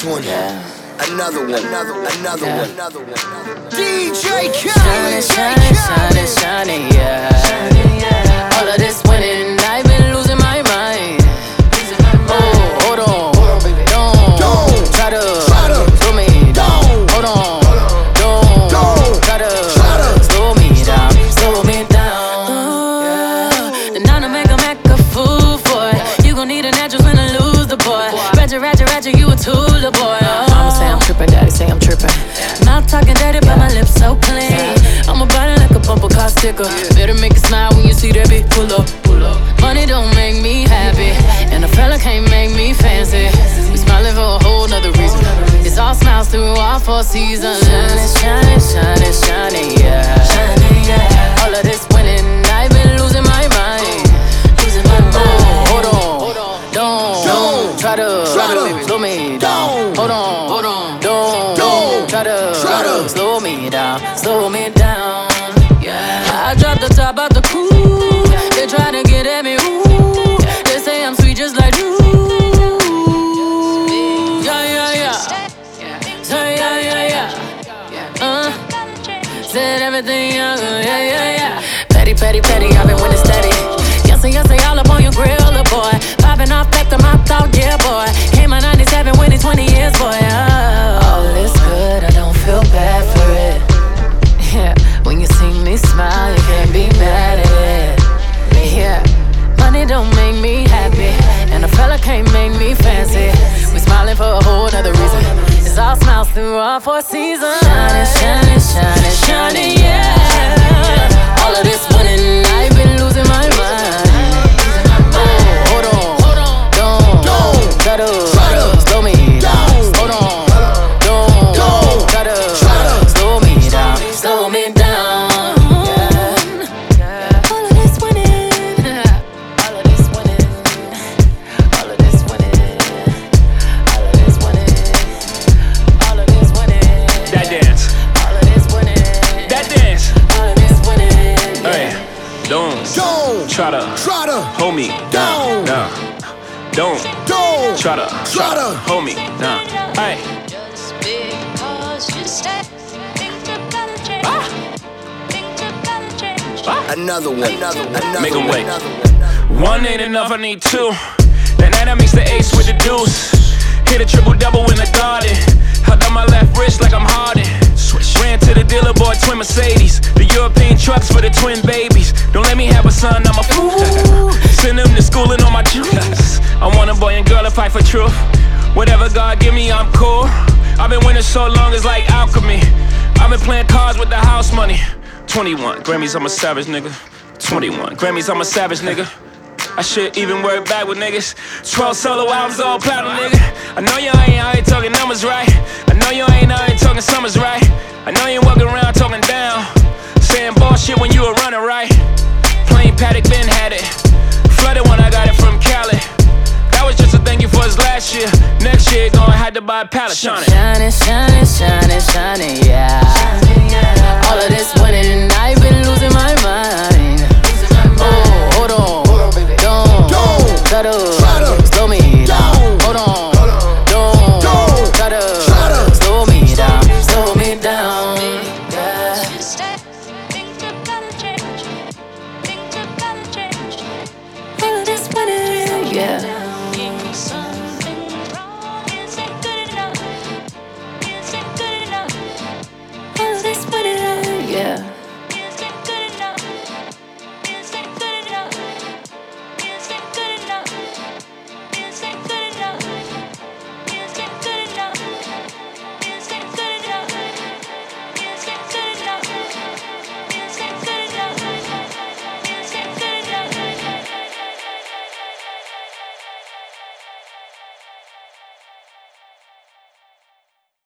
This one, another one. DJ Khaled. Shining, yeah. All of this winning, I've been losing my mind. Oh, hold on, don't try to slow me down. Hold on, don't try to slow me down. Then I'ma make a fool for it. You gon' need an address when I lose the boy. Ratchet, you a tool, boy. Mama say I'm trippin', daddy say I'm trippin'. Mouth talking dirty, but my lips so clean. I'ma bite it like a bumper car sticker. Better make it smile when you see that bitch pull up. Money don't make me happy, and a fella can't make me fancy. We smiling for a whole nother reason. It's all smiles through all 4 seasons. Shining, yeah. All of this winning, I've been losing my mind. Oh, hold on, don't try to slow me down. Hold on, don't try to slow me down. Yeah, I dropped the top out the coupe. They try to get at me, ooh. They say I'm sweet just like you. Yeah. Say said everything young, yeah. Petty, I've been winning steady. Yes, all up on your grill, boy. Popping off back to my thought, yeah, boy. Came out 97 when it's 20 years, boy. All is good, I don't feel bad for it. Yeah, when you see me smile, you can't be mad at it. Yeah, money don't make me happy, and a fella can't make me fancy. We smiling for a whole nother reason. It's all smiles through all 4 seasons. Shining, yeah. All of this winning, I've been losing my mind. Oh, hold on, don't try to slow me down. Hold on, don't try to slow me down. Yeah. All of this winning, all of this winning, all of this winning, all of this winning, all of this winning. That dance. All of this winning. That dance. All of this winning. Hey, don't try to hold me down. Nah. Don't try to hold me down. Hey. Just because you said things are gonna change. Things are gonna change. Another one. Make 'em wait. One ain't enough, I need 2. That night I mixed the ace with the deuce. Hit a triple-double in the garden. Held on my left wrist like I'm Harden. Ran to the dealer, bought twin Mercedes. The European trucks for the twin babies. Don't let me have a son, I'm a fool. Send them to school and on my juice. I want a boy and girl to fight for truth. Whatever God give me, I'm cool. I've been winning so long, it's like alchemy. I've been playing cards with the house money. 21 Grammys, I'm a savage nigga. 21 Grammys, I'm a savage nigga. I should even work back with niggas. 12 solo albums, all platinum, nigga. I know you ain't out here talking numbers right. I know you ain't out here talking summers right. I know you ain't walking around talking down, saying bullshit when you were running right. Plain Paddock, Ben had it. Flooded when I got it from Cali. That was just a thank you for his last year. Next year, gonna have to buy a pallet. Shining,